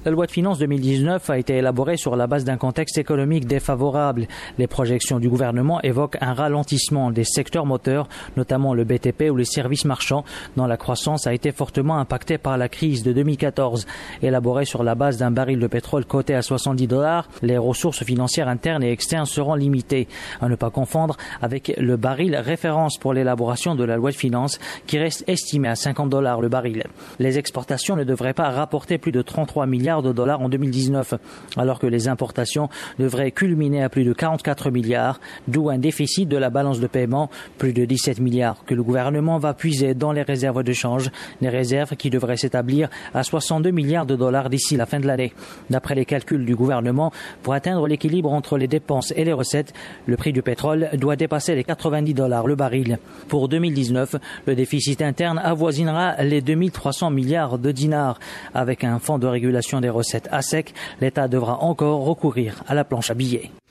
La loi de finances 2019 a été élaborée sur la base d'un contexte économique défavorable. Les projections du gouvernement évoquent un ralentissement des secteurs moteurs, notamment le BTP ou les services marchands, dont la croissance a été fortement impactée par la crise de 2014. Élaborée sur la base d'un baril de pétrole coté à $70, les ressources financières internes et externes seront limitées. À ne pas confondre avec le baril référence pour l'élaboration de la loi de finances, qui reste estimé à $50 le baril. Les exportations ne devraient pas rapporter plus de 33 milliards de dollars en 2019, alors que les importations devraient culminer à plus de 44 milliards, d'où un déficit de la balance de paiement, plus de 17 milliards, que le gouvernement va puiser dans les réserves de change, des réserves qui devraient s'établir à 62 milliards de dollars d'ici la fin de l'année. D'après les calculs du gouvernement, pour atteindre l'équilibre entre les dépenses et les recettes, le prix du pétrole doit dépasser les $90 le baril. Pour 2019, le déficit interne avoisinera les 2300 milliards de dinars. Avec un fonds de régulation des recettes à sec, l'État devra encore recourir à la planche à billets.